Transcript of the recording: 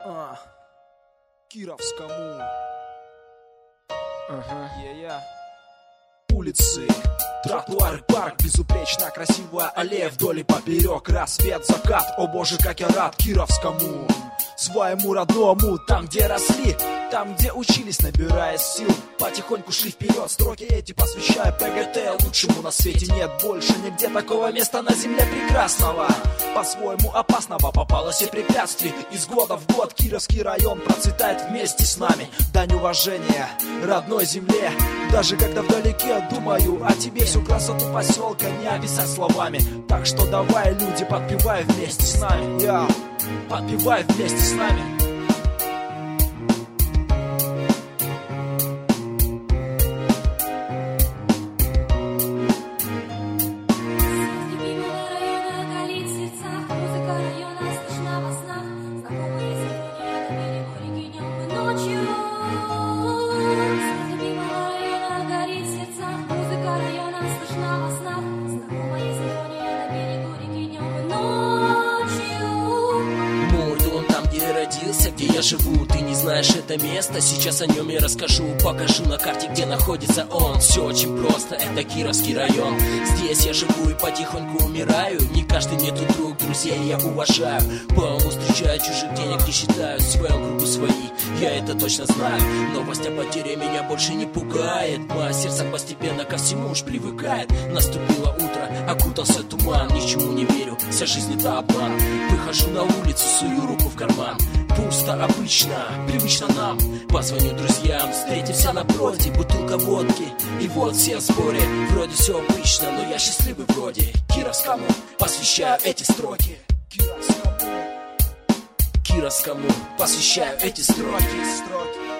Кировскому. Улицы, тротуары, парк, безупречно красивая аллея вдоль и поперек. Рассвет, закат, о боже, как я рад Кировскому, своему родному, там, где росли, там, где учились, набирая сил. Потихоньку шли вперед, строки эти посвящая ПГТ. Лучшему на свете нет больше нигде такого места на земле прекрасного, по-своему опасного. Попало все препятствий, из года в год Кировский район процветает вместе с нами. Дань уважения родной земле, даже когда вдалеке думаю о тебе. Всю красоту поселка не описать словами, так что давай, люди, подпевай вместе с нами. Подпевай вместе с нами. Где я живу, ты не знаешь это место. Сейчас о нем я расскажу, покажу на карте, где находится он. Все очень просто, это Кировский район. Здесь я живу и потихоньку умираю. Не каждый мне тут друг, друзей я уважаю. По-моему, встречаю чужих денег, не считаю в своем кругу свои, я это точно знаю. Новость о потере меня больше не пугает. Мое сердце постепенно ко всему уж привыкает. Наступило утро, окутался туман. Ничему не верю, вся жизнь это обман. Выхожу на улицу, сую руку в карман. Пусто, обычно, привычно нам. Позвоню друзьям, встретимся напротив. Бутылка водки, и вот все в сборе. Вроде все обычно, но я счастливый вроде. Кировскому посвящаю эти строки. Кировскому посвящаю эти строки.